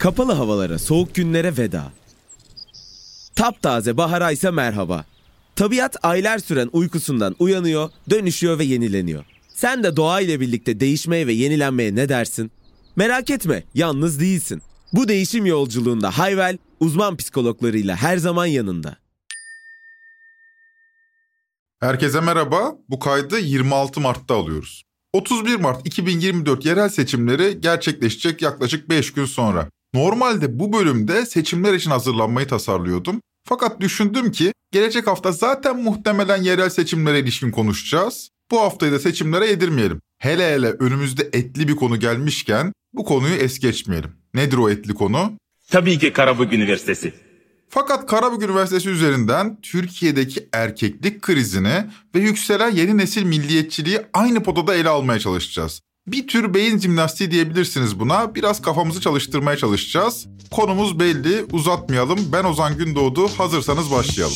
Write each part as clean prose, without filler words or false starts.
Kapalı havalara, soğuk günlere veda. Taptaze bahara ise merhaba. Tabiat aylar süren uykusundan uyanıyor, dönüşüyor ve yenileniyor. Sen de doğayla birlikte değişmeye ve yenilenmeye ne dersin? Merak etme, yalnız değilsin. Bu değişim yolculuğunda Hayvel, uzman psikologlarıyla her zaman yanında. Herkese merhaba. Bu kaydı 26 Mart'ta alıyoruz. 31 Mart 2024 yerel seçimleri gerçekleşecek yaklaşık 5 gün sonra. Normalde bu bölümde seçimler için hazırlanmayı tasarlıyordum. Fakat düşündüm ki gelecek hafta zaten muhtemelen yerel seçimlere ilişkin konuşacağız. Bu haftayı da seçimlere yedirmeyelim. Hele önümüzde etli bir konu gelmişken bu konuyu es geçmeyelim. Nedir o etli konu? Tabii ki Karabük Üniversitesi. Fakat Karabük Üniversitesi üzerinden Türkiye'deki erkeklik krizini ve yükselen yeni nesil milliyetçiliği aynı potada ele almaya çalışacağız. Bir tür beyin jimnastiği diyebilirsiniz buna. Biraz kafamızı çalıştırmaya çalışacağız. Konumuz belli, uzatmayalım. Ben Ozan Gündoğdu, hazırsanız başlayalım.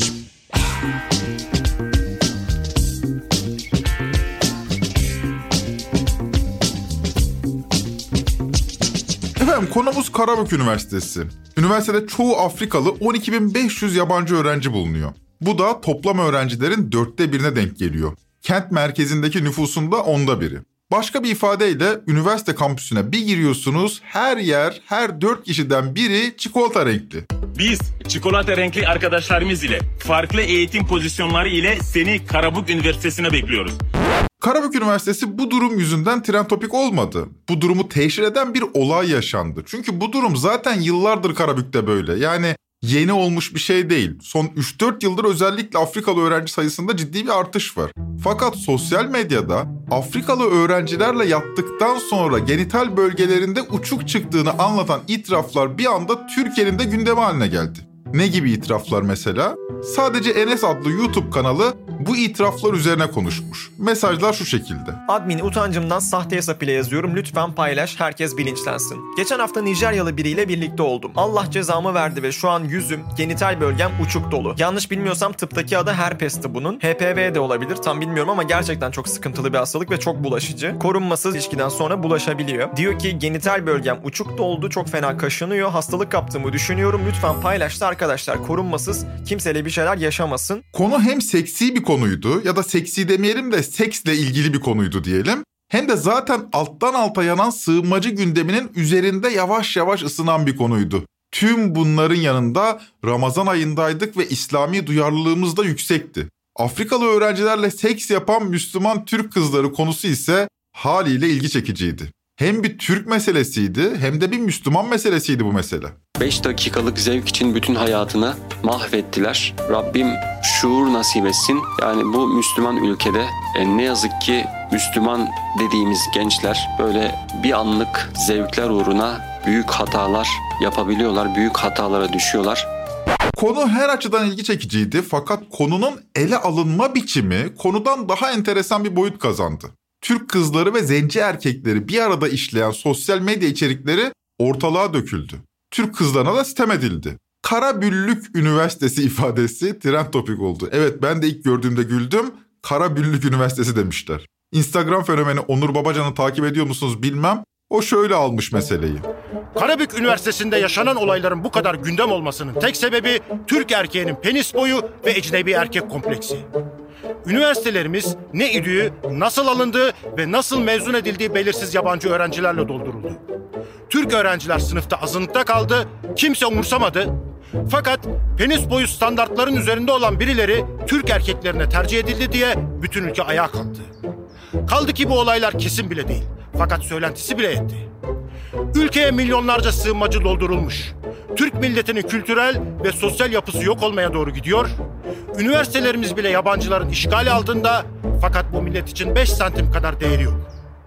Efendim konumuz Karabük Üniversitesi. Üniversitede çoğu Afrikalı 12.500 yabancı öğrenci bulunuyor. Bu da toplam öğrencilerin 1/4'e denk geliyor. Kent merkezindeki nüfusun da 1/10'ı. Başka bir ifadeyle üniversite kampüsüne bir giriyorsunuz, her yer, her 4 kişiden biri çikolata renkli. Biz çikolata renkli arkadaşlarımız ile farklı eğitim pozisyonları ile seni Karabük Üniversitesi'ne bekliyoruz. Karabük Üniversitesi bu durum yüzünden trend topik olmadı. Bu durumu teşhir eden bir olay yaşandı. Çünkü bu durum zaten yıllardır Karabük'te böyle. Yani yeni olmuş bir şey değil. Son 3-4 yıldır özellikle Afrikalı öğrenci sayısında ciddi bir artış var. Fakat sosyal medyada Afrikalı öğrencilerle yattıktan sonra genital bölgelerinde uçuk çıktığını anlatan itiraflar bir anda Türkiye'nin de gündemi haline geldi. Ne gibi itiraflar mesela? Sadece Enes adlı YouTube kanalı bu itiraflar üzerine konuşmuş. Mesajlar şu şekilde. Admin utancımdan sahte hesap ile yazıyorum. Lütfen paylaş, herkes bilinçlensin. Geçen hafta Nijeryalı biriyle birlikte oldum. Allah cezamı verdi ve şu an yüzüm, genital bölgem uçuk dolu. Yanlış bilmiyorsam tıptaki adı herpesti bunun. HPV de olabilir, tam bilmiyorum ama gerçekten çok sıkıntılı bir hastalık ve çok bulaşıcı. Korunmasız ilişkiden sonra bulaşabiliyor. Diyor ki genital bölgem uçuk doldu, çok fena kaşınıyor. Hastalık kaptığımı düşünüyorum. Lütfen paylaş da arkadaşlar, korunmasız, kimseyle bir şeyler yaşamasın. Konu hem seksi bir konuydu ya da seksi demeyelim de seksle ilgili bir konuydu diyelim. Hem de zaten alttan alta yanan sığınmacı gündeminin üzerinde yavaş yavaş ısınan bir konuydu. Tüm bunların yanında Ramazan ayındaydık ve İslami duyarlılığımız da yüksekti. Afrikalı öğrencilerle seks yapan Müslüman Türk kızları konusu ise haliyle ilgi çekiciydi. Hem bir Türk meselesiydi hem de bir Müslüman meselesiydi bu mesele. 5 dakikalık zevk için bütün hayatını mahvettiler. Rabbim şuur nasip etsin. Yani bu Müslüman ülkede ne yazık ki Müslüman dediğimiz gençler böyle bir anlık zevkler uğruna büyük hatalar yapabiliyorlar, büyük hatalara düşüyorlar. Konu her açıdan ilgi çekiciydi fakat konunun ele alınma biçimi konudan daha enteresan bir boyut kazandı. Türk kızları ve zenci erkekleri bir arada işleyen sosyal medya içerikleri ortalığa döküldü. Türk kızlarına da sitem edildi. Karabüllük Üniversitesi ifadesi trend topik oldu. Evet, ben de ilk gördüğümde güldüm. Karabüllük Üniversitesi demişler. Instagram fenomeni Onur Babacan'ı takip ediyor musunuz bilmem. O şöyle almış meseleyi. Karabük Üniversitesi'nde yaşanan olayların bu kadar gündem olmasının tek sebebi Türk erkeğinin penis boyu ve ecnebi erkek kompleksi. Üniversitelerimiz ne idüğü, nasıl alındığı ve nasıl mezun edildiği belirsiz yabancı öğrencilerle dolduruldu. Türk öğrenciler sınıfta azınlıkta kaldı, kimse umursamadı. Fakat penis boyu standartların üzerinde olan birileri Türk erkeklerine tercih edildi diye bütün ülke ayağa kalktı. Kaldı ki bu olaylar kesin bile değil, fakat söylentisi bile etti. Ülkeye milyonlarca sığınmacı doldurulmuş. Türk milletinin kültürel ve sosyal yapısı yok olmaya doğru gidiyor. Üniversitelerimiz bile yabancıların işgali altında, fakat bu millet için 5 santim kadar değeri yok.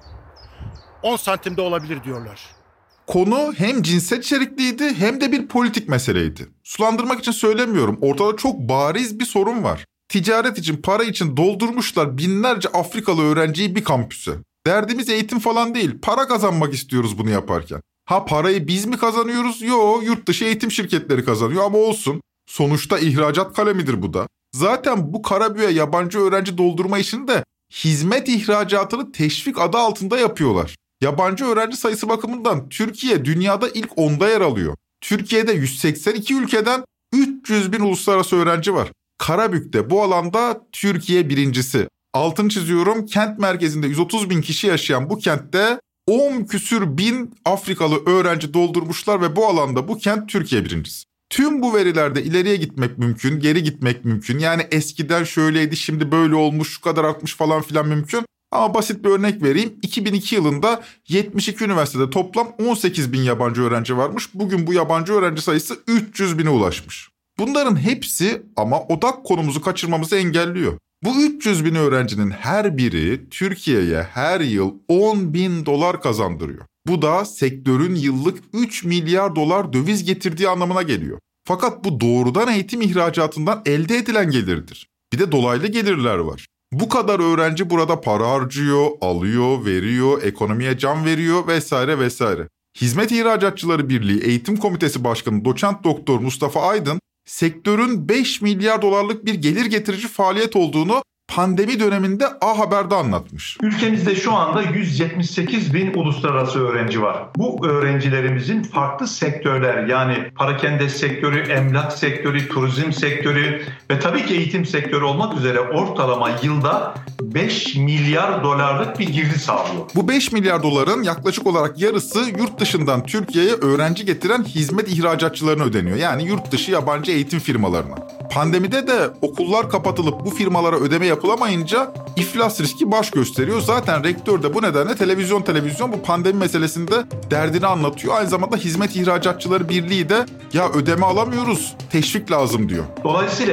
10 santimde olabilir diyorlar. Konu hem cinsel içerikliydi hem de bir politik meseleydi. Sulandırmak için söylemiyorum. Ortada çok bariz bir sorun var. Ticaret için, para için doldurmuşlar binlerce Afrikalı öğrenciyi bir kampüse. Derdimiz eğitim falan değil. Para kazanmak istiyoruz bunu yaparken. Ha, parayı biz mi kazanıyoruz? Yo, yurt dışı eğitim şirketleri kazanıyor ama olsun. Sonuçta ihracat kalemidir bu da. Zaten bu Karabük'e yabancı öğrenci doldurma işini de hizmet ihracatını teşvik adı altında yapıyorlar. Yabancı öğrenci sayısı bakımından Türkiye dünyada ilk 10'da yer alıyor. Türkiye'de 182 ülkeden 300 bin uluslararası öğrenci var. Karabük'te bu alanda Türkiye birincisi. Altını çiziyorum, kent merkezinde 130 bin kişi yaşayan bu kentte 10 küsür bin Afrikalı öğrenci doldurmuşlar ve bu alanda bu kent Türkiye birincisi. Tüm bu verilerde ileriye gitmek mümkün, geri gitmek mümkün. Yani eskiden şöyleydi, şimdi böyle olmuş, şu kadar artmış falan filan mümkün. Ama basit bir örnek vereyim. 2002 yılında 72 üniversitede toplam 18 bin yabancı öğrenci varmış. Bugün bu yabancı öğrenci sayısı 300 bine ulaşmış. Bunların hepsi ama odak konumuzu kaçırmamızı engelliyor. Bu 300 bin öğrencinin her biri Türkiye'ye her yıl 10 bin dolar kazandırıyor. Bu da sektörün yıllık 3 milyar dolar döviz getirdiği anlamına geliyor. Fakat bu doğrudan eğitim ihracatından elde edilen gelirdir. Bir de dolaylı gelirler var. Bu kadar öğrenci burada para harcıyor, alıyor, veriyor, ekonomiye can veriyor vesaire vesaire. Hizmet İhracatçıları Birliği Eğitim Komitesi Başkanı Doçent Doktor Mustafa Aydın, sektörün 5 milyar dolarlık bir gelir getirici faaliyet olduğunu pandemi döneminde A Haber'de anlatmış. Ülkemizde şu anda 178 bin uluslararası öğrenci var. Bu öğrencilerimizin farklı sektörler, yani parakende sektörü, emlak sektörü, turizm sektörü ve tabii ki eğitim sektörü olmak üzere ortalama yılda 5 milyar dolarlık bir girdi sağlıyor. Bu 5 milyar doların yaklaşık olarak yarısı yurt dışından Türkiye'ye öğrenci getiren hizmet ihracatçılarına ödeniyor. Yani yurt dışı yabancı eğitim firmalarına. Pandemide de okullar kapatılıp bu firmalara ödeme yapılamayınca iflas riski baş gösteriyor. Zaten rektör de bu nedenle televizyon bu pandemi meselesinde derdini anlatıyor. Aynı zamanda Hizmet İhracatçıları Birliği de ya ödeme alamıyoruz, teşvik lazım diyor. Dolayısıyla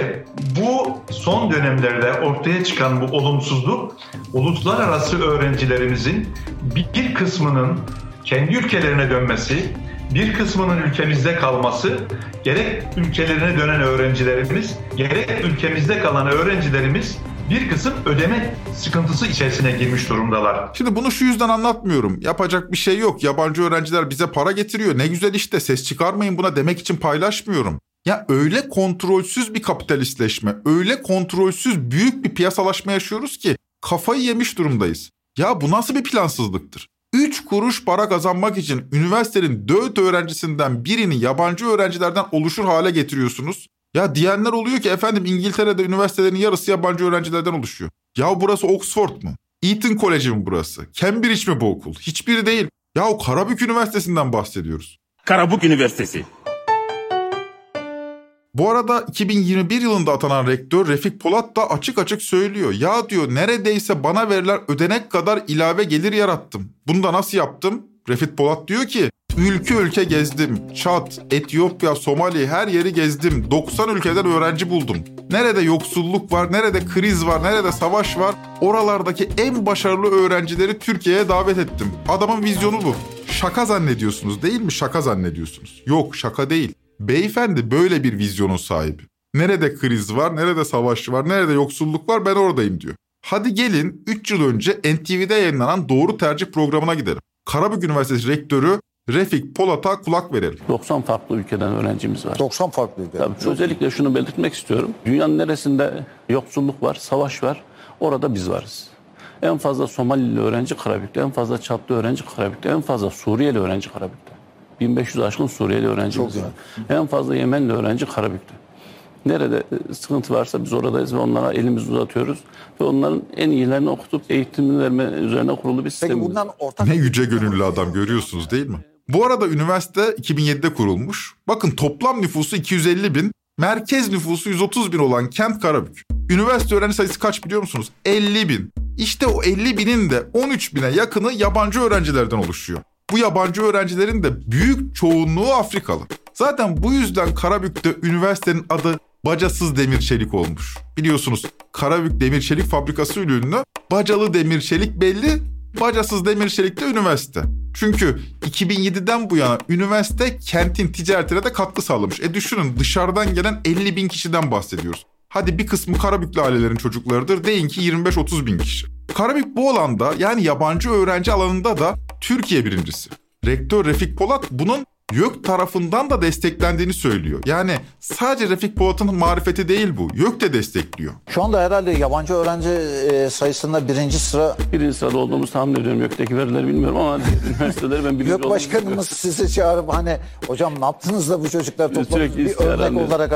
bu son dönemlerde ortaya çıkan bu olumsuzluk, uluslararası öğrencilerimizin bir kısmının kendi ülkelerine dönmesi, bir kısmının ülkemizde kalması, gerek ülkelerine dönen öğrencilerimiz, gerek ülkemizde kalan öğrencilerimiz bir kısım ödeme sıkıntısı içerisine girmiş durumdalar. Şimdi bunu şu yüzden anlatmıyorum. Yapacak bir şey yok. Yabancı öğrenciler bize para getiriyor. Ne güzel işte, ses çıkarmayın buna demek için paylaşmıyorum. Ya öyle kontrolsüz bir kapitalistleşme, öyle kontrolsüz büyük bir piyasalaşma yaşıyoruz ki kafayı yemiş durumdayız. Ya bu nasıl bir plansızlıktır? 3 kuruş para kazanmak için üniversitenin 4 öğrencisinden birini yabancı öğrencilerden oluşur hale getiriyorsunuz. Ya diyenler oluyor ki efendim İngiltere'de üniversitelerin yarısı yabancı öğrencilerden oluşuyor. Ya burası Oxford mu? Eton College mi burası? Cambridge mi bu okul? Hiçbiri değil. Ya o Karabük Üniversitesi'nden bahsediyoruz. Karabük Üniversitesi. Bu arada 2021 yılında atanan rektör Refik Polat da açık açık söylüyor. Ya diyor neredeyse bana verilen ödenek kadar ilave gelir yarattım. Bunu da nasıl yaptım? Refik Polat diyor ki ülke gezdim. Çad, Etiyopya, Somali her yeri gezdim. 90 ülkeden öğrenci buldum. Nerede yoksulluk var, nerede kriz var, nerede savaş var, oralardaki en başarılı öğrencileri Türkiye'ye davet ettim. Adamın vizyonu bu. Şaka zannediyorsunuz değil mi? Şaka zannediyorsunuz. Yok, şaka değil. Beyefendi böyle bir vizyonun sahibi. Nerede kriz var, nerede savaş var, nerede yoksulluk var, ben oradayım diyor. Hadi gelin 3 yıl önce NTV'de yayınlanan Doğru Tercih programına gidelim. Karabük Üniversitesi Rektörü Refik Polat'a kulak verelim. 90 farklı ülkeden öğrencimiz var. 90 farklı ülkeden. Tabii, özellikle şunu belirtmek istiyorum. Dünyanın neresinde yoksulluk var, savaş var, orada biz varız. En fazla Somalili öğrenci Karabük'te, en fazla Çadlı öğrenci Karabük'te, en fazla Suriyeli öğrenci Karabük'te. 1500 aşkın Suriyeli öğrencimiz var. En fazla Yemenli öğrenci Karabük'te. Nerede sıkıntı varsa biz oradayız ve onlara elimizi uzatıyoruz. Ve onların en iyilerini okutup eğitim verme üzerine kurulu bir sistem. Peki bundan ortak... Ne yüce gönüllü adam, görüyorsunuz değil mi? Bu arada üniversite 2007'de kurulmuş. Bakın toplam nüfusu 250 bin, merkez nüfusu 130 bin olan kent Karabük. Üniversite öğrenci sayısı kaç biliyor musunuz? 50 bin. İşte o 50 binin de 13 bine yakını yabancı öğrencilerden oluşuyor. Bu yabancı öğrencilerin de büyük çoğunluğu Afrikalı. Zaten bu yüzden Karabük'te üniversitenin adı Bacasız Demir Çelik olmuş. Biliyorsunuz Karabük Demir Çelik Fabrikası ünlü, Bacalı Demir Çelik belli, Bacasız Demir Çelik de üniversite. Çünkü 2007'den bu yana üniversite kentin ticaretine de katkı sağlamış. Düşünün, dışarıdan gelen 50 bin kişiden bahsediyoruz. Hadi bir kısmı Karabüklü ailelerin çocuklarıdır, deyin ki 25-30 bin kişi. Karabük bu alanda, yani yabancı öğrenci alanında da Türkiye birincisi. Rektör Refik Polat bunun YÖK tarafından da desteklendiğini söylüyor. Yani sadece Refik Polat'ın marifeti değil bu. YÖK de destekliyor. Şu anda herhalde yabancı öğrenci sayısında birinci sırada olduğumuzu tahmin ediyorum. YÖK'teki verileri bilmiyorum ama üniversiteleri ben biliyorum. YÖK başkanımız sizi çağırıp hani hocam ne yaptınız da bu çocuklar toplanıp bir örnek olarak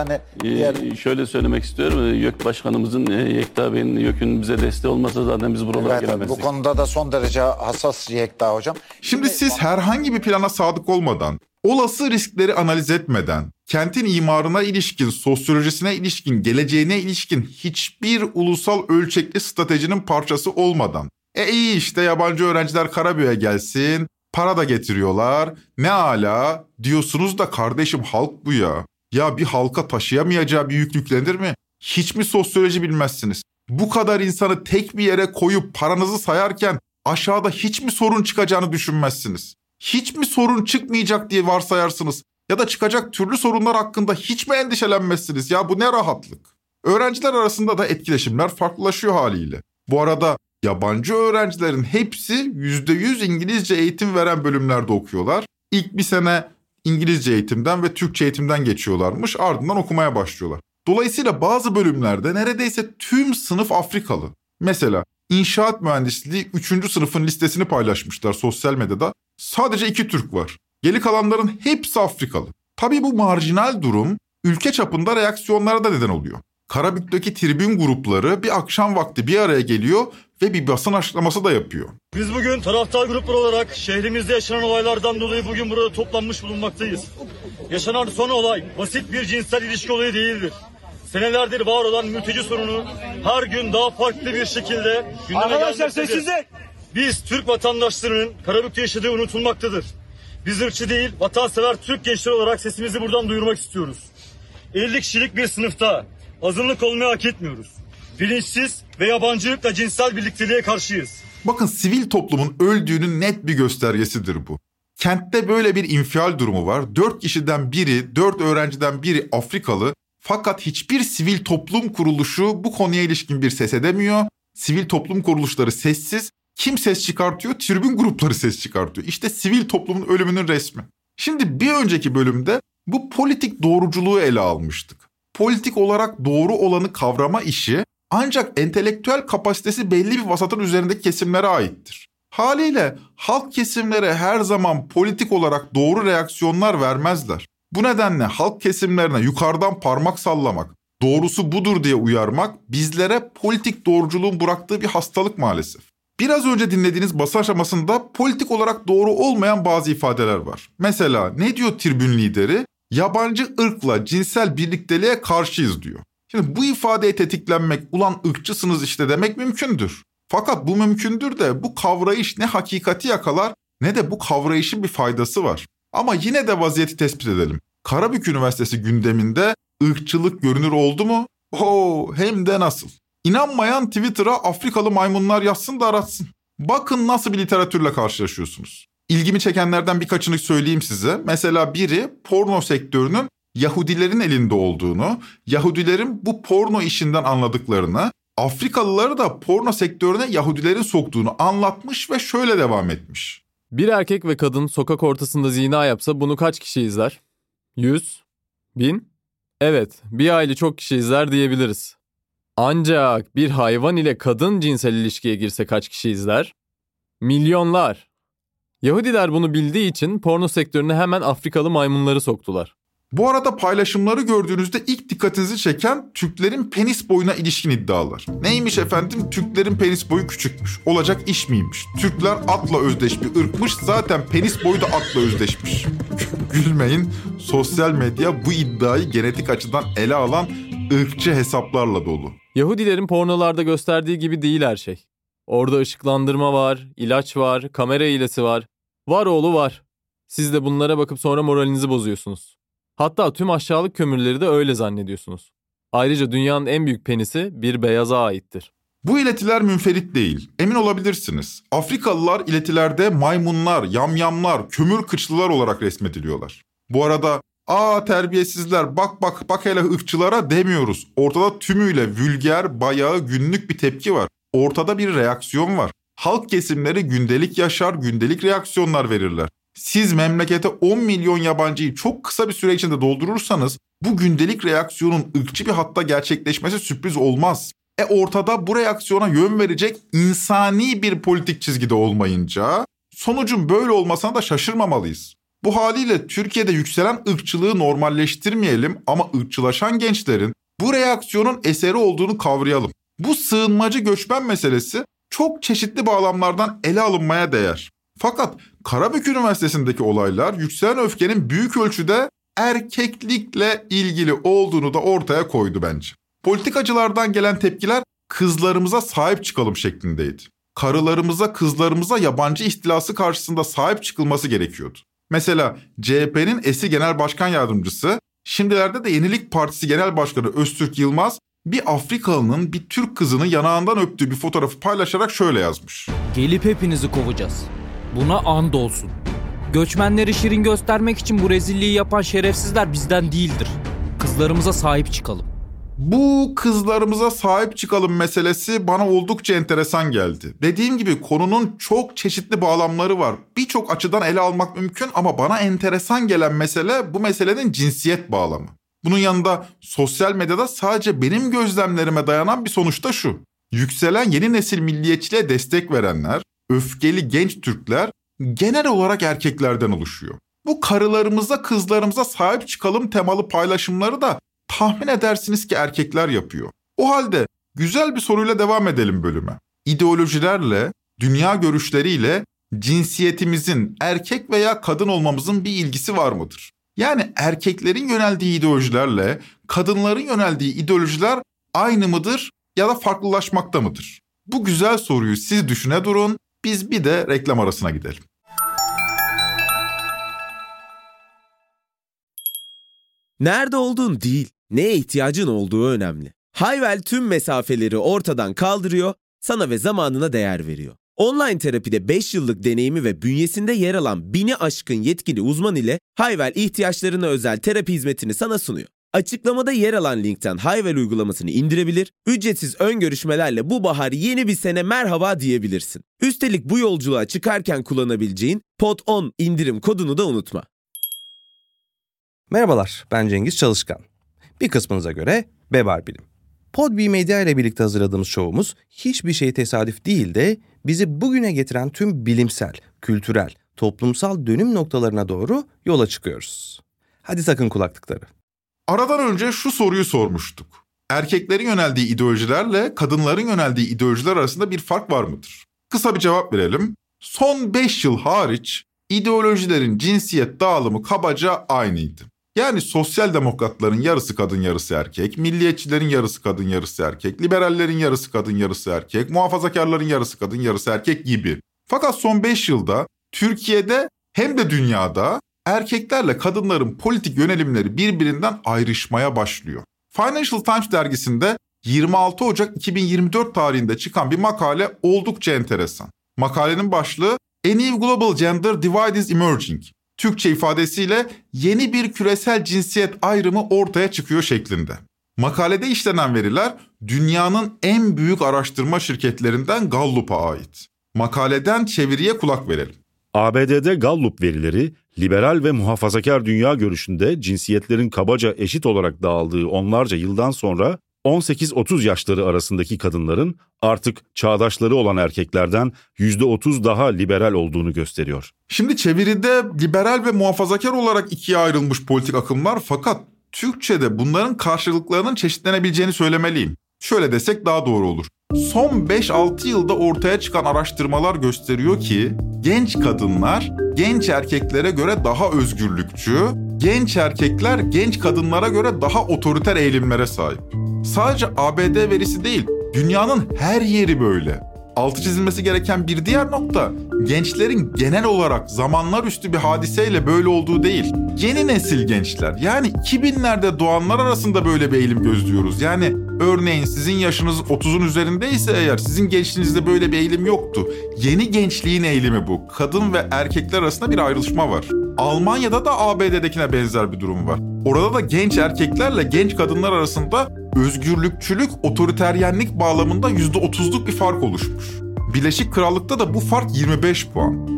Şöyle söylemek istiyorum. YÖK başkanımızın Yekta Bey'in YÖK'ün bize desteği olmasa zaten biz buralara gelemezdik. Bu konuda da son derece hassas Yekta hocam. Şimdi siz herhangi bir plana sadık olmadan, olası riskleri analiz etmeden, kentin imarına ilişkin, sosyolojisine ilişkin, geleceğine ilişkin hiçbir ulusal ölçekli stratejinin parçası olmadan, iyi işte yabancı öğrenciler Karabük'e gelsin, para da getiriyorlar, ne ala diyorsunuz da kardeşim halk bu ya. Ya bir halka taşıyamayacağı bir yük yüklenir mi? Hiç mi sosyoloji bilmezsiniz? Bu kadar insanı tek bir yere koyup paranızı sayarken aşağıda hiç mi sorun çıkacağını düşünmezsiniz? Hiç mi sorun çıkmayacak diye varsayarsınız? Ya da çıkacak türlü sorunlar hakkında hiç mi endişelenmezsiniz? Ya bu ne rahatlık. Öğrenciler arasında da etkileşimler farklılaşıyor haliyle. Bu arada yabancı öğrencilerin hepsi %100 İngilizce eğitim veren bölümlerde okuyorlar. İlk bir sene İngilizce eğitimden ve Türkçe eğitimden geçiyorlarmış, ardından okumaya başlıyorlar. Dolayısıyla bazı bölümlerde neredeyse tüm sınıf Afrikalı. Mesela İnşaat mühendisliği 3. sınıfın listesini paylaşmışlar sosyal medyada. Sadece 2 Türk var. Geri kalanların hepsi Afrikalı. Tabii bu marjinal durum ülke çapında reaksiyonlara da neden oluyor. Karabük'teki tribün grupları bir akşam vakti bir araya geliyor ve bir basın açıklaması da yapıyor. Biz bugün taraftar grupları olarak şehrimizde yaşanan olaylardan dolayı bugün burada toplanmış bulunmaktayız. Yaşanan son olay basit bir cinsel ilişki olayı değildir. Senelerdir var olan mülteci sorunu her gün daha farklı bir şekilde gündeme gelmektedir. Biz Türk vatandaşlarının Karabük'te yaşadığı unutulmaktadır. Biz ırkçı değil, vatansever Türk gençleri olarak sesimizi buradan duyurmak istiyoruz. 50 kişilik bir sınıfta azınlık olmayı hak etmiyoruz. Bilinçsiz ve yabancılıkla cinsel birlikteliğe karşıyız. Bakın sivil toplumun öldüğünün net bir göstergesidir bu. Kentte böyle bir infial durumu var. 4 kişiden biri, 4 öğrenciden biri Afrikalı. Fakat hiçbir sivil toplum kuruluşu bu konuya ilişkin bir ses edemiyor. Sivil toplum kuruluşları sessiz. Kim ses çıkartıyor? Tribün grupları ses çıkartıyor. İşte sivil toplumun ölümünün resmi. Şimdi bir önceki bölümde bu politik doğruculuğu ele almıştık. Politik olarak doğru olanı kavrama işi ancak entelektüel kapasitesi belli bir vasatın üzerindeki kesimlere aittir. Haliyle halk kesimlere her zaman politik olarak doğru reaksiyonlar vermezler. Bu nedenle halk kesimlerine yukarıdan parmak sallamak, doğrusu budur diye uyarmak bizlere politik doğruculuğun bıraktığı bir hastalık maalesef. Biraz önce dinlediğiniz basın aşamasında politik olarak doğru olmayan bazı ifadeler var. Mesela ne diyor tribün lideri? Yabancı ırkla cinsel birlikteliğe karşıyız diyor. Şimdi bu ifadeye tetiklenmek, ulan ırkçısınız işte demek mümkündür. Fakat bu mümkündür de bu kavrayış ne hakikati yakalar ne de bu kavrayışın bir faydası var. Ama yine de vaziyeti tespit edelim. Karabük Üniversitesi gündeminde ırkçılık görünür oldu mu? Hem de nasıl. İnanmayan Twitter'a Afrikalı maymunlar yazsın da aratsın. Bakın nasıl bir literatürle karşılaşıyorsunuz. İlgimi çekenlerden birkaçını söyleyeyim size. Mesela biri porno sektörünün Yahudilerin elinde olduğunu, Yahudilerin bu porno işinden anladıklarını, Afrikalıları da porno sektörüne Yahudilerin soktuğunu anlatmış ve şöyle devam etmiş. Bir erkek ve kadın sokak ortasında zina yapsa bunu kaç kişi izler? 100? 1000? Evet, bir aile çok kişi izler diyebiliriz. Ancak bir hayvan ile kadın cinsel ilişkiye girse kaç kişi izler? Milyonlar. Yahudiler bunu bildiği için porno sektörüne hemen Afrikalı maymunları soktular. Bu arada paylaşımları gördüğünüzde ilk dikkatinizi çeken Türklerin penis boyuna ilişkin iddialar. Neymiş efendim? Türklerin penis boyu küçükmüş. Olacak iş miymiş? Türkler atla özdeş bir ırkmış. Zaten penis boyu da atla özdeşmiş. Gülmeyin. Sosyal medya bu iddiayı genetik açıdan ele alan ırkçı hesaplarla dolu. Yahudilerin pornolarda gösterdiği gibi değil her şey. Orada ışıklandırma var, ilaç var, kamera hilesi var. Var oğlu var. Siz de bunlara bakıp sonra moralinizi bozuyorsunuz. Hatta tüm aşağılık kömürleri de öyle zannediyorsunuz. Ayrıca dünyanın en büyük penisi bir beyaza aittir. Bu iletiler münferit değil. Emin olabilirsiniz. Afrikalılar iletilerde maymunlar, yamyamlar, kömür kıçlılar olarak resmediliyorlar. Bu arada terbiyesizler bak hele ırkçılara demiyoruz. Ortada tümüyle vulger, bayağı günlük bir tepki var. Ortada bir reaksiyon var. Halk kesimleri gündelik yaşar, gündelik reaksiyonlar verirler. Siz memlekete 10 milyon yabancıyı çok kısa bir süre içinde doldurursanız bu gündelik reaksiyonun ırkçı bir hatta gerçekleşmesi sürpriz olmaz. Ortada bu reaksiyona yön verecek insani bir politik çizgide olmayınca sonucun böyle olmasına da şaşırmamalıyız. Bu haliyle Türkiye'de yükselen ırkçılığı normalleştirmeyelim ama ırkçılaşan gençlerin bu reaksiyonun eseri olduğunu kavrayalım. Bu sığınmacı göçmen meselesi çok çeşitli bağlamlardan ele alınmaya değer. Fakat Karabük Üniversitesi'ndeki olaylar yükselen öfkenin büyük ölçüde erkeklikle ilgili olduğunu da ortaya koydu bence. Politikacılardan gelen tepkiler kızlarımıza sahip çıkalım şeklindeydi. Karılarımıza, kızlarımıza yabancı ihtilası karşısında sahip çıkılması gerekiyordu. Mesela CHP'nin eski Genel Başkan Yardımcısı, şimdilerde de Yenilik Partisi Genel Başkanı Öztürk Yılmaz, bir Afrikalının bir Türk kızını yanağından öptüğü bir fotoğrafı paylaşarak şöyle yazmış. Gelip hepinizi kovacağız. Buna and olsun. Göçmenleri şirin göstermek için bu rezilliği yapan şerefsizler bizden değildir. Kızlarımıza sahip çıkalım. Bu kızlarımıza sahip çıkalım meselesi bana oldukça enteresan geldi. Dediğim gibi konunun çok çeşitli bağlamları var. Birçok açıdan ele almak mümkün ama bana enteresan gelen mesele bu meselenin cinsiyet bağlamı. Bunun yanında sosyal medyada sadece benim gözlemlerime dayanan bir sonuç da şu. Yükselen yeni nesil milliyetçiliğe destek verenler, öfkeli genç Türkler genel olarak erkeklerden oluşuyor. Bu karılarımıza, kızlarımıza sahip çıkalım temalı paylaşımları da tahmin edersiniz ki erkekler yapıyor. O halde güzel bir soruyla devam edelim bölüme. İdeolojilerle, dünya görüşleriyle cinsiyetimizin erkek veya kadın olmamızın bir ilgisi var mıdır? Yani erkeklerin yöneldiği ideolojilerle kadınların yöneldiği ideolojiler aynı mıdır ya da farklılaşmakta mıdır? Bu güzel soruyu siz düşüne durun, biz bir de reklam arasına gidelim. Nerede olduğun değil, neye ihtiyacın olduğu önemli. Hayvel tüm mesafeleri ortadan kaldırıyor, sana ve zamanına değer veriyor. Online terapide 5 yıllık deneyimi ve bünyesinde yer alan 1000'i aşkın yetkili uzman ile Hayvel ihtiyaçlarına özel terapi hizmetini sana sunuyor. Açıklamada yer alan linkten Hayvel uygulamasını indirebilir, ücretsiz ön görüşmelerle bu bahar yeni bir sene merhaba diyebilirsin. Üstelik bu yolculuğa çıkarken kullanabileceğin POD10 indirim kodunu da unutma. Merhabalar, ben Cengiz Çalışkan. Bir kısmınıza göre Bebar Bilim. Podbi Medya ile birlikte hazırladığımız şovumuz hiçbir şey tesadüf değil de bizi bugüne getiren tüm bilimsel, kültürel, toplumsal dönüm noktalarına doğru yola çıkıyoruz. Hadi takın kulaklıkları. Aradan önce şu soruyu sormuştuk. Erkeklerin yöneldiği ideolojilerle kadınların yöneldiği ideolojiler arasında bir fark var mıdır? Kısa bir cevap verelim. Son 5 yıl hariç ideolojilerin cinsiyet dağılımı kabaca aynıydı. Yani sosyal demokratların yarısı kadın yarısı erkek, milliyetçilerin yarısı kadın yarısı erkek, liberallerin yarısı kadın yarısı erkek, muhafazakarların yarısı kadın yarısı erkek gibi. Fakat son 5 yılda Türkiye'de hem de dünyada erkeklerle kadınların politik yönelimleri birbirinden ayrışmaya başlıyor. Financial Times dergisinde 26 Ocak 2024 tarihinde çıkan bir makale oldukça enteresan. Makalenin başlığı A New Global Gender Divide is Emerging. Türkçe ifadesiyle yeni bir küresel cinsiyet ayrımı ortaya çıkıyor şeklinde. Makalede işlenen veriler dünyanın en büyük araştırma şirketlerinden Gallup'a ait. Makaleden çeviriye kulak verelim. ABD'de Gallup verileri, liberal ve muhafazakar dünya görüşünde cinsiyetlerin kabaca eşit olarak dağıldığı onlarca yıldan sonra 18-30 yaşları arasındaki kadınların artık çağdaşları olan erkeklerden %30 daha liberal olduğunu gösteriyor. Şimdi çeviride liberal ve muhafazakar olarak ikiye ayrılmış politik akımlar, fakat Türkçe'de bunların karşılıklarının çeşitlenebileceğini söylemeliyim. Şöyle desek daha doğru olur. Son 5-6 yılda ortaya çıkan araştırmalar gösteriyor ki genç kadınlar genç erkeklere göre daha özgürlükçü, genç erkekler genç kadınlara göre daha otoriter eğilimlere sahip. Sadece ABD verisi değil, dünyanın her yeri böyle. Altı çizilmesi gereken bir diğer nokta, gençlerin genel olarak zamanlar üstü bir hadiseyle böyle olduğu değil. Yeni nesil gençler, yani 2000'lerde doğanlar arasında böyle bir eğilim gözlüyoruz. Yani örneğin sizin yaşınız 30'un üzerindeyse eğer, sizin gençliğinizde böyle bir eğilim yoktu. Yeni gençliğin eğilimi bu. Kadın ve erkekler arasında bir ayrışma var. Almanya'da da ABD'dekine benzer bir durum var. Orada da genç erkeklerle genç kadınlar arasında özgürlükçülük, otoriteryenlik bağlamında %30'luk bir fark oluşmuş. Birleşik Krallık'ta da bu fark 25 puan.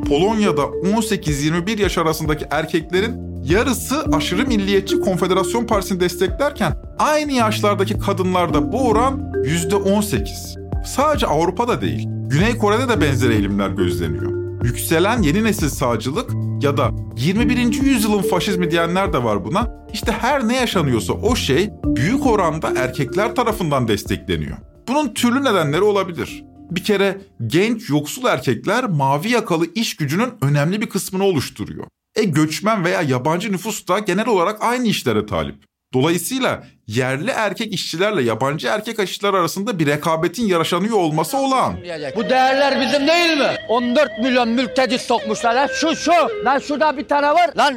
Polonya'da 18-21 yaş arasındaki erkeklerin yarısı aşırı milliyetçi Konfederasyon Partisi'ni desteklerken aynı yaşlardaki kadınlarda bu oran %18. Sadece Avrupa'da değil, Güney Kore'de de benzer eğilimler gözleniyor. Yükselen yeni nesil sağcılık ya da 21. yüzyılın faşizmi diyenler de var buna. İşte her ne yaşanıyorsa o şey büyük oranda erkekler tarafından destekleniyor. Bunun türlü nedenleri olabilir. Bir kere genç yoksul erkekler mavi yakalı iş gücünün önemli bir kısmını oluşturuyor. Göçmen veya yabancı nüfus da genel olarak aynı işlere talip. Dolayısıyla yerli erkek işçilerle yabancı erkek işçiler arasında bir rekabetin yaşanıyor olması olağan. Bu değerler bizim değil mi? 14 milyon mülteci sokmuşlar lan şu. Lan şurada bir tane var. Lan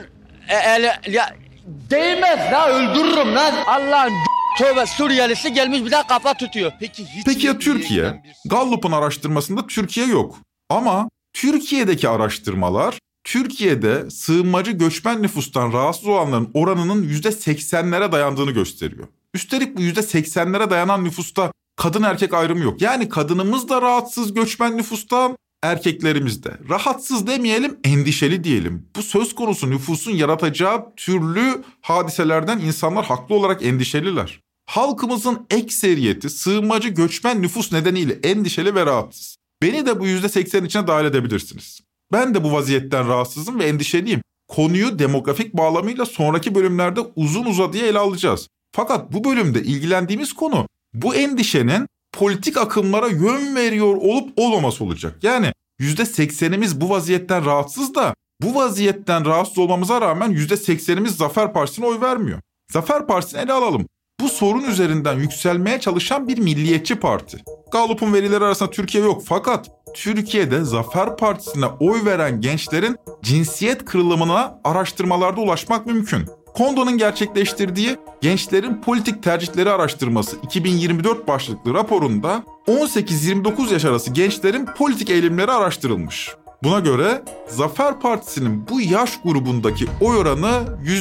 değmez lan öldürürüm lan. Allah'ın tövbe Suriyelisi gelmiş bir daha kafa tutuyor. Peki ya Türkiye? Gallup'un araştırmasında Türkiye yok. Ama Türkiye'deki araştırmalar Türkiye'de sığınmacı göçmen nüfustan rahatsız olanların oranının %80'lere dayandığını gösteriyor. Üstelik bu %80'lere dayanan nüfusta kadın erkek ayrımı yok. Yani kadınımız da rahatsız göçmen nüfustan, erkeklerimiz de. Rahatsız demeyelim, endişeli diyelim. Bu söz konusu nüfusun yaratacağı türlü hadiselerden insanlar haklı olarak endişeliler. Halkımızın ekseriyeti sığınmacı göçmen nüfus nedeniyle endişeli ve rahatsız. Beni de bu %80 içine dahil edebilirsiniz. Ben de bu vaziyetten rahatsızım ve endişeliyim. Konuyu demografik bağlamıyla sonraki bölümlerde uzun uzadıya ele alacağız. Fakat bu bölümde ilgilendiğimiz konu bu endişenin politik akımlara yön veriyor olup olmaması olacak. Yani %80'imiz bu vaziyetten rahatsız da bu vaziyetten rahatsız olmamıza rağmen %80'imiz Zafer Partisi'ne oy vermiyor. Zafer Partisi'ni ele alalım. Bu sorun üzerinden yükselmeye çalışan bir milliyetçi parti. Gallup'un verileri arasında Türkiye yok fakat Türkiye'de Zafer Partisi'ne oy veren gençlerin cinsiyet kırılımına araştırmalarda ulaşmak mümkün. Kondo'nun gerçekleştirdiği Gençlerin Politik Tercihleri Araştırması 2024 başlıklı raporunda 18-29 yaş arası gençlerin politik eğilimleri araştırılmış. Buna göre Zafer Partisi'nin bu yaş grubundaki oy oranı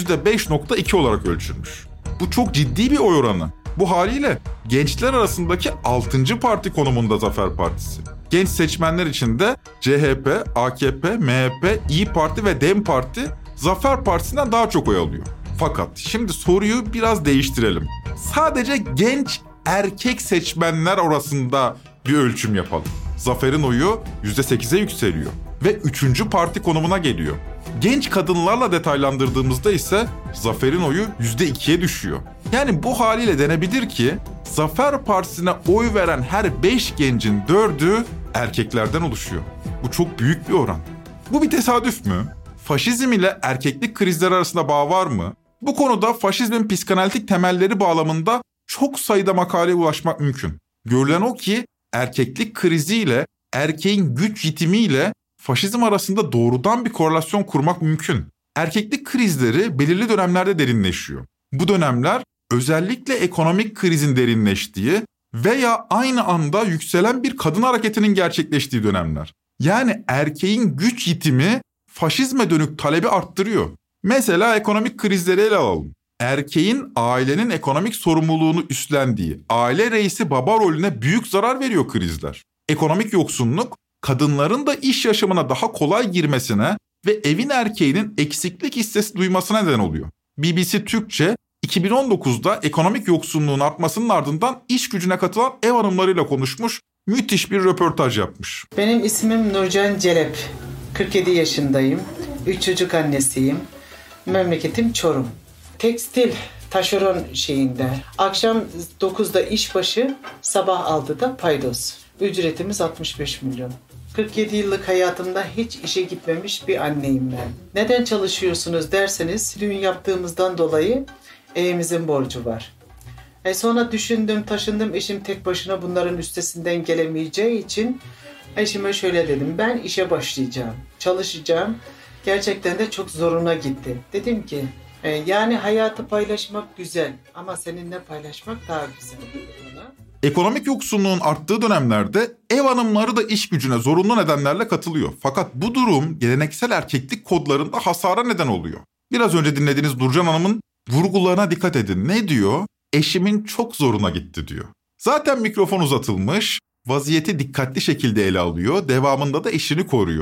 %5.2 olarak ölçülmüş. Bu çok ciddi bir oy oranı. Bu haliyle gençler arasındaki 6. parti konumunda Zafer Partisi. Genç seçmenler için de CHP, AKP, MHP, İYİ Parti ve DEM Parti Zafer Partisi'nden daha çok oy alıyor. Fakat şimdi soruyu biraz değiştirelim. Sadece genç erkek seçmenler arasında bir ölçüm yapalım. Zafer'in oyu %8'e yükseliyor ve 3. parti konumuna geliyor. Genç kadınlarla detaylandırdığımızda ise Zafer'in oyu %2'ye düşüyor. Yani bu haliyle denebilir ki Zafer Partisi'ne oy veren her 5 gencin 4'ü erkeklerden oluşuyor. Bu çok büyük bir oran. Bu bir tesadüf mü? Faşizm ile erkeklik krizleri arasında bağ var mı? Bu konuda faşizmin psikanalitik temelleri bağlamında çok sayıda makaleye ulaşmak mümkün. Görülen o ki erkeklik kriziyle erkeğin güç yitimiyle faşizm arasında doğrudan bir korelasyon kurmak mümkün. Erkeklik krizleri belirli dönemlerde derinleşiyor. Bu dönemler özellikle ekonomik krizin derinleştiği veya aynı anda yükselen bir kadın hareketinin gerçekleştiği dönemler. Yani erkeğin güç yitimi faşizme dönük talebi arttırıyor. Mesela ekonomik krizleri ele alalım. Erkeğin ailenin ekonomik sorumluluğunu üstlendiği aile reisi baba rolüne büyük zarar veriyor krizler. Ekonomik yoksunluk kadınların da iş yaşamına daha kolay girmesine ve evin erkeğinin eksiklik hissesi duymasına neden oluyor. BBC Türkçe 2019'da ekonomik yoksunluğun artmasının ardından iş gücüne katılan ev hanımlarıyla konuşmuş, müthiş bir röportaj yapmış. Benim ismim Nurcan Celep. 47 yaşındayım. 3 çocuk annesiyim. Memleketim Çorum. Tekstil taşeron şeyinde. Akşam 9'da işbaşı, sabah 6'da paydos. Ücretimiz 65 milyon. 47 yıllık hayatımda hiç işe gitmemiş bir anneyim ben. Neden çalışıyorsunuz derseniz, düğün yaptığımızdan dolayı evimizin borcu var. Sonra düşündüm, taşındım. Eşim tek başına bunların üstesinden gelemeyeceği için eşime şöyle dedim. Ben işe başlayacağım, çalışacağım. Gerçekten de çok zoruna gitti. Dedim ki yani hayatı paylaşmak güzel ama seninle paylaşmak daha güzel. Ekonomik yoksunluğun arttığı dönemlerde ev hanımları da iş gücüne zorunlu nedenlerle katılıyor. Fakat bu durum geleneksel erkeklik kodlarında hasara neden oluyor. Biraz önce dinlediğiniz Nurcan Hanım'ın vurgularına dikkat edin. Ne diyor? Eşimin çok zoruna gitti diyor. Zaten mikrofon uzatılmış, vaziyeti dikkatli şekilde ele alıyor, devamında da eşini koruyor.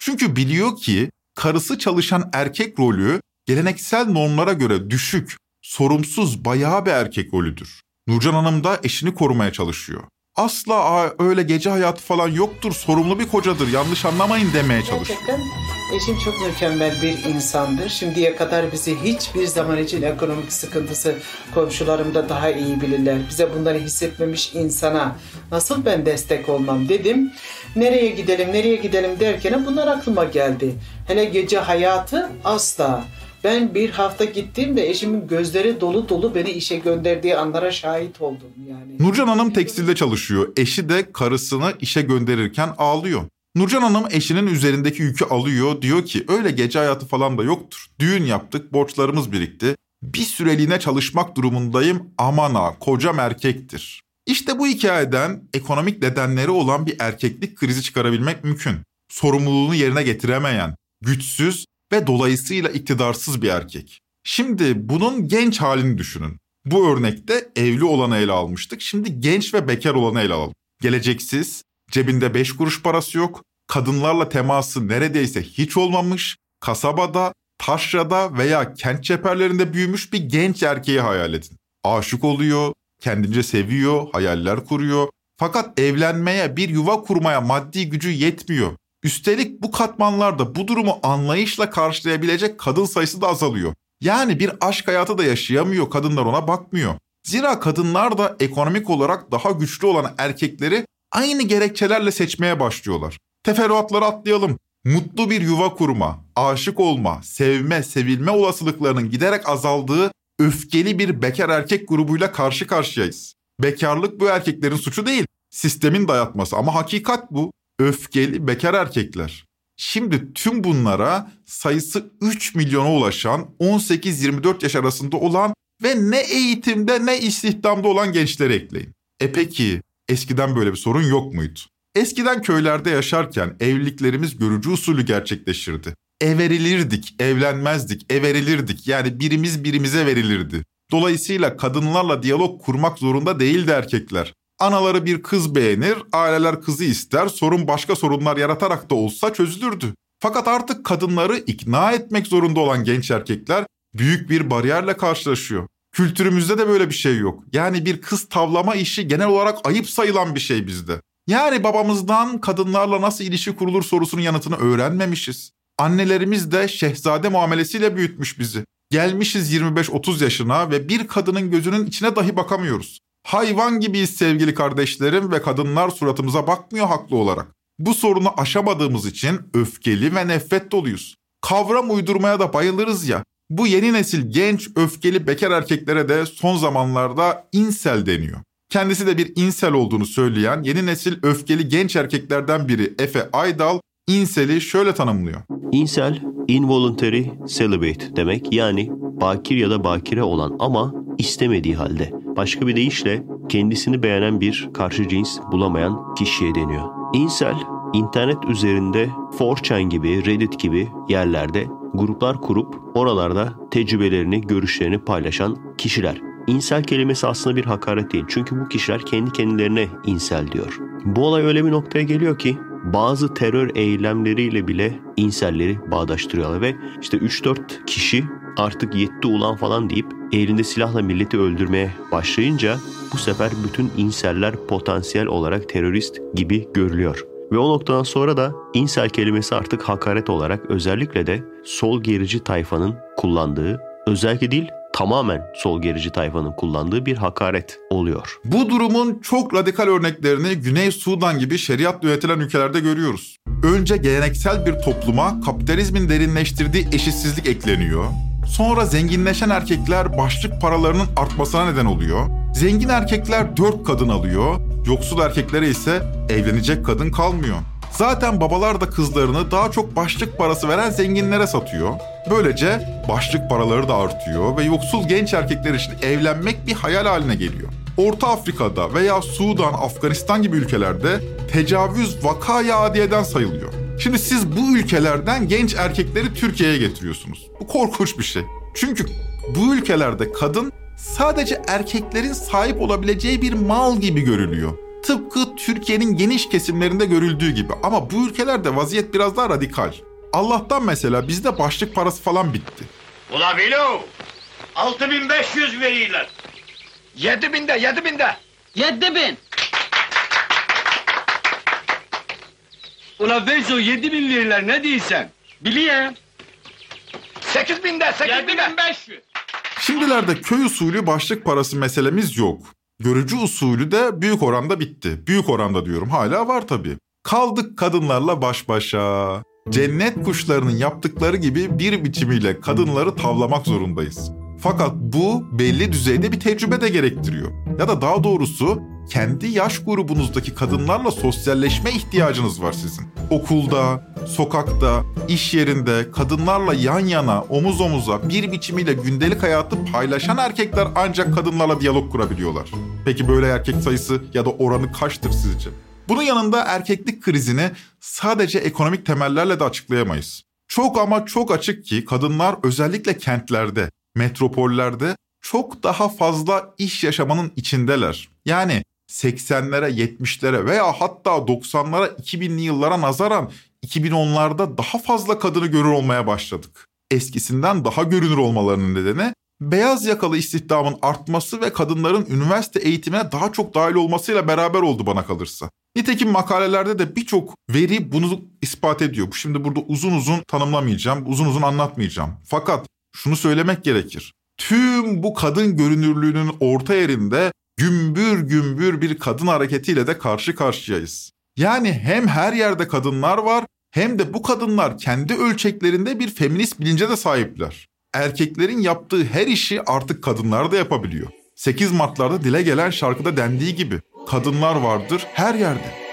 Çünkü biliyor ki karısı çalışan erkek rolü geleneksel normlara göre düşük, sorumsuz, bayağı bir erkek rolüdür. Nurcan Hanım da eşini korumaya çalışıyor. Asla öyle gece hayatı falan yoktur, sorumlu bir kocadır, yanlış anlamayın demeye çalışıyor. Gerçekten eşim çok mükemmel bir insandır. Şimdiye kadar bizi hiçbir zaman için ekonomik sıkıntısı komşularım da daha iyi bilirler. Bize bunları hissetmemiş insana nasıl ben destek olmam dedim. Nereye gidelim derken bunlar aklıma geldi. Hele gece hayatı asla. Ben bir hafta gittim ve eşimin gözleri dolu dolu beni işe gönderdiği anlara şahit oldum yani. Nurcan Hanım tekstilde çalışıyor. Eşi de karısını işe gönderirken ağlıyor. Nurcan Hanım eşinin üzerindeki yükü alıyor. Diyor ki öyle gece hayatı falan da yoktur. Düğün yaptık, borçlarımız birikti. Bir süreliğine çalışmak durumundayım. Aman ha, kocam erkektir. İşte bu hikayeden ekonomik nedenleri olan bir erkeklik krizi çıkarabilmek mümkün. Sorumluluğunu yerine getiremeyen, güçsüz ve dolayısıyla iktidarsız bir erkek. Şimdi bunun genç halini düşünün. Bu örnekte evli olanı ele almıştık. Şimdi genç ve bekar olanı ele alalım. Geleceksiz, cebinde 5 kuruş parası yok, kadınlarla teması neredeyse hiç olmamış, kasabada, taşrada veya kent çeperlerinde büyümüş bir genç erkeği hayal edin. Aşık oluyor, kendince seviyor, hayaller kuruyor. Fakat evlenmeye, bir yuva kurmaya maddi gücü yetmiyor. Üstelik bu katmanlarda bu durumu anlayışla karşılayabilecek kadın sayısı da azalıyor. Yani bir aşk hayatı da yaşayamıyor, kadınlar ona bakmıyor. Zira kadınlar da ekonomik olarak daha güçlü olan erkekleri aynı gerekçelerle seçmeye başlıyorlar. Teferruatları atlayalım. Mutlu bir yuva kurma, aşık olma, sevme, sevilme olasılıklarının giderek azaldığı öfkeli bir bekar erkek grubuyla karşı karşıyayız. Bekarlık bu erkeklerin suçu değil, sistemin dayatması ama hakikat bu. Öfkeli bekar erkekler. Şimdi tüm bunlara sayısı 3 milyona ulaşan 18-24 yaş arasında olan ve ne eğitimde ne istihdamda olan gençleri ekleyin. Peki eskiden böyle bir sorun yok muydu? Eskiden köylerde yaşarken evliliklerimiz görücü usulü gerçekleşirdi. Everilirdik, evlenmezdik, everilirdik. Yani birimiz birimize verilirdi. Dolayısıyla kadınlarla diyalog kurmak zorunda değildi erkekler. Anaları bir kız beğenir, aileler kızı ister, sorun başka sorunlar yaratarak da olsa çözülürdü. Fakat artık kadınları ikna etmek zorunda olan genç erkekler büyük bir bariyerle karşılaşıyor. Kültürümüzde de böyle bir şey yok. Yani bir kız tavlama işi genel olarak ayıp sayılan bir şey bizde. Yani babamızdan kadınlarla nasıl ilişki kurulur sorusunun yanıtını öğrenmemişiz. Annelerimiz de şehzade muamelesiyle büyütmüş bizi. Gelmişiz 25-30 yaşına ve bir kadının gözünün içine dahi bakamıyoruz. Hayvan gibiyiz sevgili kardeşlerim ve kadınlar suratımıza bakmıyor haklı olarak. Bu sorunu aşamadığımız için öfkeli ve nefret doluyuz. Kavram uydurmaya da bayılırız ya. Bu yeni nesil genç, öfkeli bekar erkeklere de son zamanlarda incel deniyor. Kendisi de bir incel olduğunu söyleyen yeni nesil öfkeli genç erkeklerden biri Efe Aydal, incel'i şöyle tanımlıyor. Incel, involuntary celibate demek, yani bakir ya da bakire olan ama istemediği halde. Başka bir deyişle kendisini beğenen bir karşı cins bulamayan kişiye deniyor. Incel, internet üzerinde 4chan gibi, Reddit gibi yerlerde gruplar kurup oralarda tecrübelerini, görüşlerini paylaşan kişiler. İnsel kelimesi aslında bir hakaret değil. Çünkü bu kişiler kendi kendilerine insel diyor. Bu olay öyle bir noktaya geliyor ki bazı terör eylemleriyle bile inselleri bağdaştırıyorlar ve işte 3-4 kişi artık yetti ulan falan deyip elinde silahla milleti öldürmeye başlayınca bu sefer bütün inseller potansiyel olarak terörist gibi görülüyor. Ve o noktadan sonra da insel kelimesi artık hakaret olarak özellikle de sol gerici tayfanın kullandığı, özellikle değil tamamen sol gerici tayfanın kullandığı bir hakaret oluyor. Bu durumun çok radikal örneklerini Güney Sudan gibi şeriatla yönetilen ülkelerde görüyoruz. Önce geleneksel bir topluma kapitalizmin derinleştirdiği eşitsizlik ekleniyor. Sonra zenginleşen erkekler başlık paralarının artmasına neden oluyor. Zengin erkekler 4 kadın alıyor, yoksul erkeklere ise evlenecek kadın kalmıyor. Zaten babalar da kızlarını daha çok başlık parası veren zenginlere satıyor. Böylece başlık paraları da artıyor ve yoksul genç erkekler için evlenmek bir hayal haline geliyor. Orta Afrika'da veya Sudan, Afganistan gibi ülkelerde tecavüz vakaya adiyeden sayılıyor. Şimdi siz bu ülkelerden genç erkekleri Türkiye'ye getiriyorsunuz. Bu korkunç bir şey. Çünkü bu ülkelerde kadın sadece erkeklerin sahip olabileceği bir mal gibi görülüyor. Tıpkı Türkiye'nin geniş kesimlerinde görüldüğü gibi. Ama bu ülkelerde vaziyet biraz daha radikal. Allah'tan mesela bizde başlık parası falan bitti. Ula Bilo! 6500 veriyorlar. 7000'de, 7000. Ula Veyzo 7000 veriyorlar, ne diyorsun? Biliyorum. 8000'de, 7500. Şimdilerde köy usulü başlık parası meselemiz yok. Görücü usulü de büyük oranda bitti. Büyük oranda diyorum, hala var tabii. Kaldık kadınlarla baş başa. Cennet kuşlarının yaptıkları gibi bir biçimiyle kadınları tavlamak zorundayız. Fakat bu belli düzeyde bir tecrübe de gerektiriyor. Ya da daha doğrusu kendi yaş grubunuzdaki kadınlarla sosyalleşme ihtiyacınız var sizin. Okulda, sokakta, iş yerinde kadınlarla yan yana, omuz omuza bir biçimiyle gündelik hayatı paylaşan erkekler ancak kadınlarla diyalog kurabiliyorlar. Peki böyle erkek sayısı ya da oranı kaçtır sizce? Bunun yanında erkeklik krizini sadece ekonomik temellerle de açıklayamayız. Çok ama çok açık ki kadınlar özellikle kentlerde, metropollerde çok daha fazla iş yaşamanın içindeler. Yani 80'lere, 70'lere veya hatta 90'lara, 2000'li yıllara nazaran 2010'larda daha fazla kadını görür olmaya başladık. Eskisinden daha görünür olmalarının nedeni beyaz yakalı istihdamın artması ve kadınların üniversite eğitimine daha çok dahil olmasıyla beraber oldu bana kalırsa. Nitekim makalelerde de birçok veri bunu ispat ediyor. Şimdi burada uzun uzun tanımlamayacağım, uzun uzun anlatmayacağım. Fakat şunu söylemek gerekir. Tüm bu kadın görünürlüğünün orta yerinde gümbür gümbür bir kadın hareketiyle de karşı karşıyayız. Yani hem her yerde kadınlar var hem de bu kadınlar kendi ölçeklerinde bir feminist bilince de sahipler. Erkeklerin yaptığı her işi artık kadınlar da yapabiliyor. 8 Mart'larda dile gelen şarkıda dendiği gibi kadınlar vardır her yerde.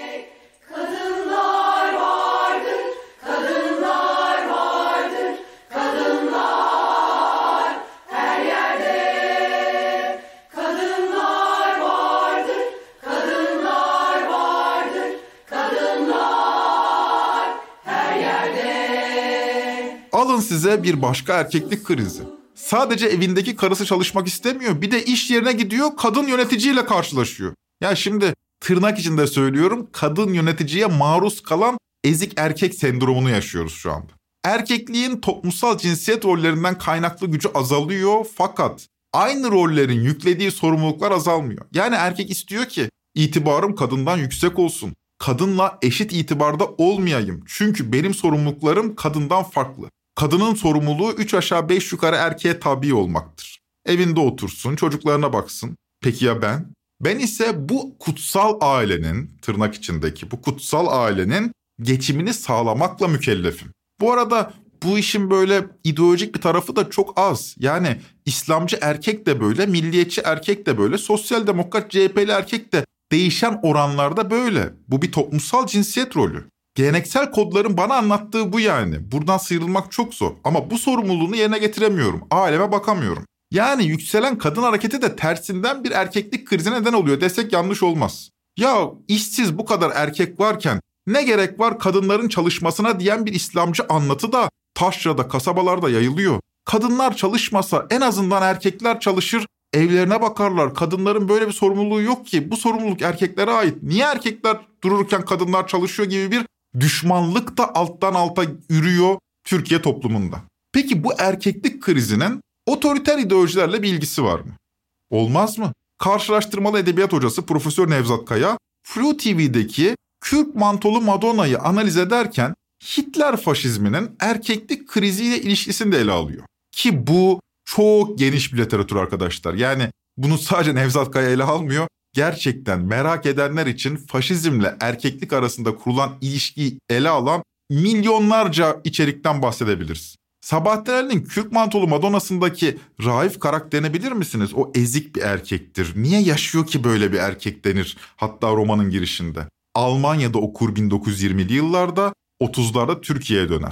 Alın size bir başka erkeklik krizi. Sadece evindeki karısı çalışmak istemiyor, bir de iş yerine gidiyor, kadın yöneticiyle karşılaşıyor. Ya şimdi tırnak içinde söylüyorum, kadın yöneticiye maruz kalan ezik erkek sendromunu yaşıyoruz şu anda. Erkekliğin toplumsal cinsiyet rollerinden kaynaklı gücü azalıyor fakat aynı rollerin yüklediği sorumluluklar azalmıyor. Yani erkek istiyor ki itibarım kadından yüksek olsun. Kadınla eşit itibarda olmayayım. Çünkü benim sorumluluklarım kadından farklı. Kadının sorumluluğu 3 aşağı 5 yukarı erkeğe tabi olmaktır. Evinde otursun, çocuklarına baksın. Peki ya ben? Ben ise bu kutsal ailenin, tırnak içindeki bu kutsal ailenin geçimini sağlamakla mükellefim. Bu arada bu işin böyle ideolojik bir tarafı da çok az. Yani İslamcı erkek de böyle, milliyetçi erkek de böyle, sosyal demokrat CHP'li erkek de değişen oranlarda böyle. Bu bir toplumsal cinsiyet rolü. Geleneksel kodların bana anlattığı bu yani. Buradan sıyrılmak çok zor. Ama bu sorumluluğunu yerine getiremiyorum. Aileme bakamıyorum. Yani yükselen kadın hareketi de tersinden bir erkeklik krizi neden oluyor desek yanlış olmaz. Ya işsiz bu kadar erkek varken ne gerek var kadınların çalışmasına diyen bir İslamcı anlatı da taşrada, kasabalarda yayılıyor. Kadınlar çalışmasa en azından erkekler çalışır, evlerine bakarlar. Kadınların böyle bir sorumluluğu yok ki. Bu sorumluluk erkeklere ait. Niye erkekler dururken kadınlar çalışıyor gibi bir düşmanlık da alttan alta yürüyor Türkiye toplumunda. Peki bu erkeklik krizinin otoriter ideolojilerle bir ilgisi var mı? Olmaz mı? Karşılaştırmalı edebiyat hocası Profesör Nevzat Kaya, Flu TV'deki Kürk Mantolu Madonna'yı analiz ederken Hitler faşizminin erkeklik kriziyle ilişkisini de ele alıyor. Ki bu çok geniş bir literatür arkadaşlar. Yani bunu sadece Nevzat Kaya ele almıyor. Gerçekten merak edenler için faşizmle erkeklik arasında kurulan ilişkiyi ele alan milyonlarca içerikten bahsedebiliriz. Sabahattin Ali'nin Kürk Mantolu Madonna'sındaki Raif karakterini bilir misiniz? O ezik bir erkektir. Niye yaşıyor ki böyle bir erkek denir hatta romanın girişinde. Almanya'da okur 1920'li yıllarda, 30'larda Türkiye'ye döner.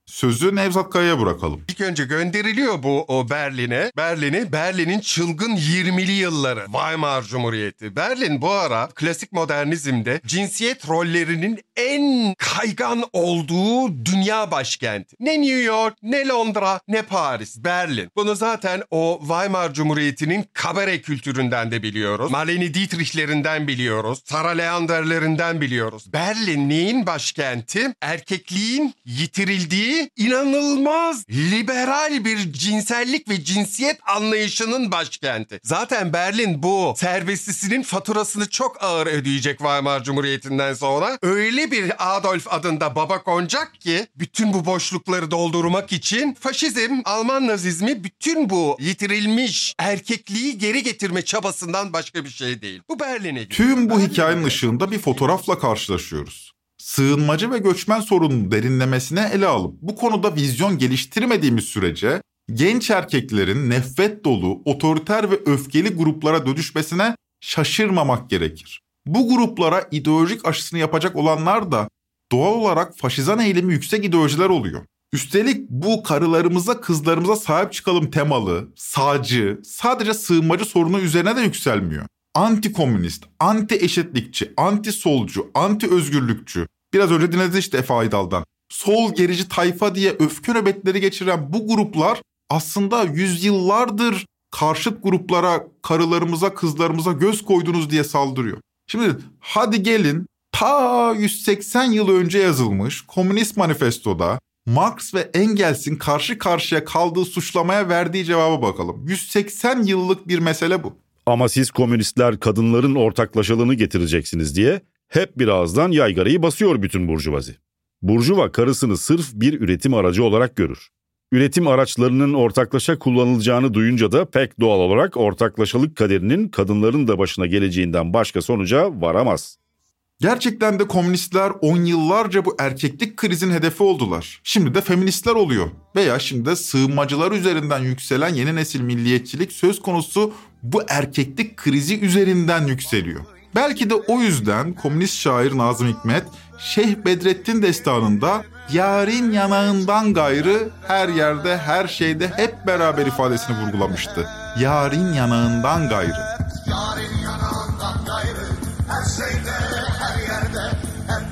Sözü Nevzat Kaya'ya bırakalım. İlk önce gönderiliyor bu Berlin'e. Berlin'in çılgın 20'li yılları. Weimar Cumhuriyeti. Berlin bu ara klasik modernizmde cinsiyet rollerinin en kaygan olduğu dünya başkenti. Ne New York, ne Londra, ne Paris. Berlin. Bunu zaten o Weimar Cumhuriyeti'nin kabare kültüründen de biliyoruz. Marlene Dietrich'lerinden biliyoruz. Sarah Leander'lerinden biliyoruz. Berlin neyin başkenti? Erkekliğin yitirildiği inanılmaz liberal bir cinsellik ve cinsiyet anlayışının başkenti. Zaten Berlin bu serbestisinin faturasını çok ağır ödeyecek Weimar Cumhuriyeti'nden sonra. Öyle bir Adolf adında baba konacak ki bütün bu boşlukları doldurmak için faşizm, Alman nazizmi bütün bu yitirilmiş erkekliği geri getirme çabasından başka bir şey değil. Bu Berlin'e gidiyor. Tüm bu hikayenin ışığında bir fotoğrafla karşılaşıyoruz. Sığınmacı ve göçmen sorununun derinlemesine ele alıp bu konuda vizyon geliştirmediğimiz sürece genç erkeklerin nefret dolu, otoriter ve öfkeli gruplara dönüşmesine şaşırmamak gerekir. Bu gruplara ideolojik aşısını yapacak olanlar da doğal olarak faşizan eğilimi yüksek ideolojiler oluyor. Üstelik bu karılarımıza, kızlarımıza sahip çıkalım temalı, sağcı, sadece sığınmacı sorunu üzerine de yükselmiyor. Anti-komünist, anti-eşitlikçi, anti-solcu, anti-özgürlükçü. Biraz önce dinlediniz işte Efe Aydal'dan. Sol gerici tayfa diye öfke nöbetleri geçiren bu gruplar aslında yüzyıllardır karşıt gruplara, karılarımıza, kızlarımıza göz koydunuz diye saldırıyor. Şimdi hadi gelin ta 180 yıl önce yazılmış Komünist Manifesto'da Marx ve Engels'in karşı karşıya kaldığı suçlamaya verdiği cevaba bakalım. 180 yıllık bir mesele bu. Ama siz komünistler kadınların ortaklaşalığını getireceksiniz diye hep bir ağızdan yaygarayı basıyor bütün burjuvazi. Burjuva karısını sırf bir üretim aracı olarak görür. Üretim araçlarının ortaklaşa kullanılacağını duyunca da pek doğal olarak ortaklaşalık kaderinin kadınların da başına geleceğinden başka sonuca varamaz. Gerçekten de komünistler 10 yıllarca bu erkeklik krizin hedefi oldular. Şimdi de feministler oluyor. Veya şimdi de sığınmacılar üzerinden yükselen yeni nesil milliyetçilik söz konusu bu erkeklik krizi üzerinden yükseliyor. Belki de o yüzden komünist şair Nazım Hikmet, Şeyh Bedrettin destanında "Yarın yanağından gayrı her yerde her şeyde hep beraber" ifadesini vurgulamıştı. Yarın yanağından gayrı. Yarın yanağından gayrı her şeyde her yerde hep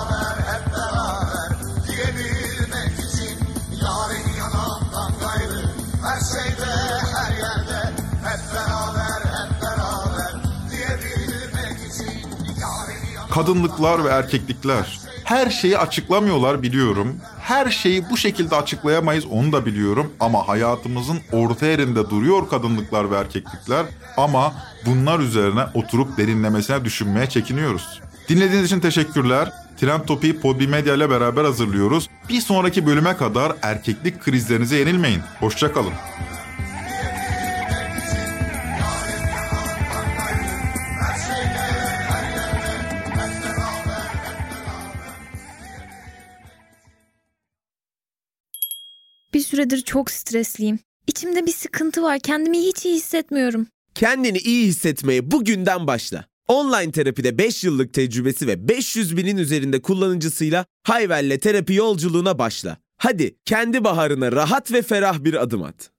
beraber diyebilmek için. Yarın yanağından gayrı her şeyde her yerde hep beraber diyebilmek için. Kadınlıklar ve erkeklikler her şeyi açıklamıyorlar biliyorum. Her şeyi bu şekilde açıklayamayız onu da biliyorum. Ama hayatımızın orta yerinde duruyor kadınlıklar ve erkeklikler. Ama bunlar üzerine oturup derinlemesine düşünmeye çekiniyoruz. Dinlediğiniz için teşekkürler. Trend Topi'yi Podbi Medya ile beraber hazırlıyoruz. Bir sonraki bölüme kadar erkeklik krizlerinize yenilmeyin. Hoşça kalın. Bir süredir çok stresliyim. İçimde bir sıkıntı var. Kendimi hiç iyi hissetmiyorum. Kendini iyi hissetmeye bugünden başla. Online terapide 5 yıllık tecrübesi ve 500 binin üzerinde kullanıcısıyla Hayvel'le terapi yolculuğuna başla. Hadi kendi baharına rahat ve ferah bir adım at.